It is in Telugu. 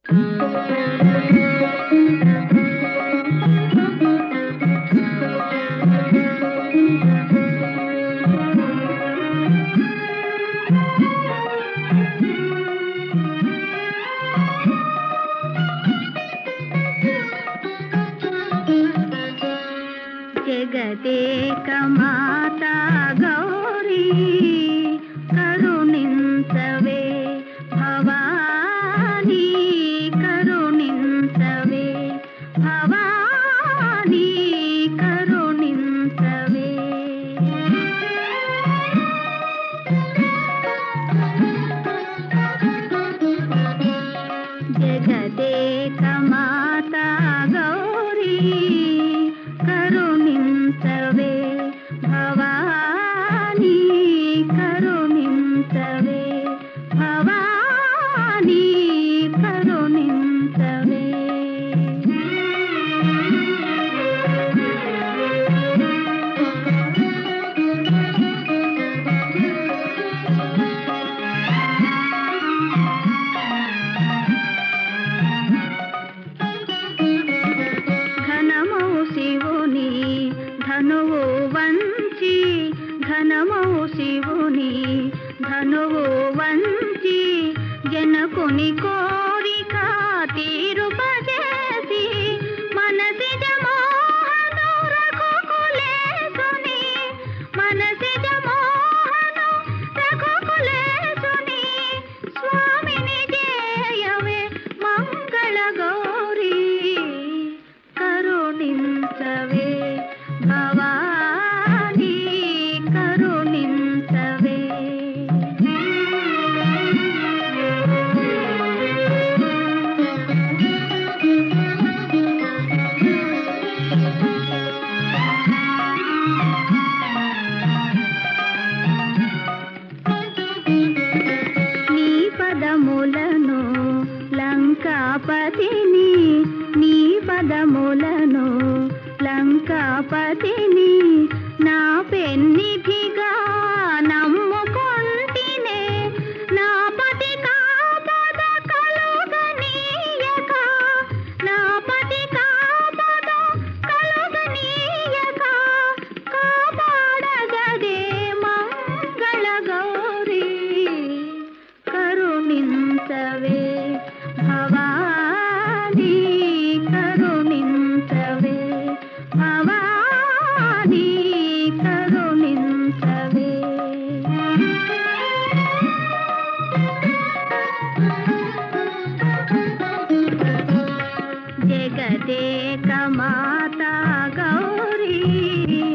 జగదేక మాతా గౌరీ కరుణించవే భవానీ కరుణించవే భవానీ కరుణించవే జగదేక మాతా గౌరీ కరుణించవే భవానీ కరుణించవే భవానీ కరుణించవే ఘనమౌ శివుని ధనువు వంచి ఘనమౌ శివుని ధనువు వంచి జనకుని కోరిక తీరుపజేసి మనసిజ మోహను రఘుకులేసుని మనసిజ మోహను రఘుకులేసుని స్వామిని జయవే మంగళ గౌరీ కరుణించవే భవానీ కరుణించవే నీ పదములను లంకాపతిని నీ పదములను లంకాపతిని నా పెన్నిధిగా నమ్ముకొంటినే నా పతి కాపద కలుగనీయక నా పతి కాపద కలుగనీయక కాపాడగదే మంగళ గౌరీ కరుణించవే భవానీ కరుణించవే భవానీ కరుణించవే జగదేక మాతా గౌరీ